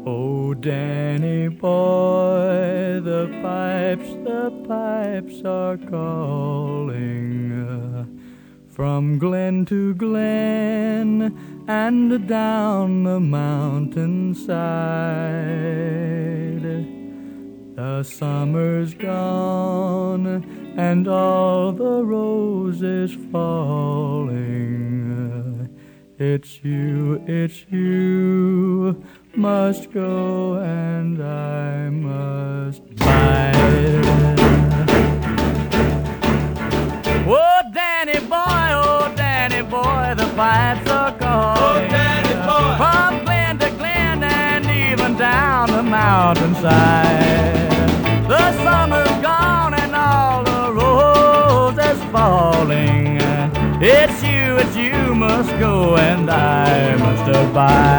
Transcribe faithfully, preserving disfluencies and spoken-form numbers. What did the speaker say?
Oh, Danny boy, the pipes, the pipes are calling uh, from glen to glen and down the mountainside. The summer's gone and all the roses falling. It's you, it's you must go and I must bide. Oh, Danny boy, oh, Danny boy, the pipes are calling. Oh, Danny boy. From glen to glen and even down the mountainside. The summer's gone and all the roses falling. It's you, it's you must go and I must abide.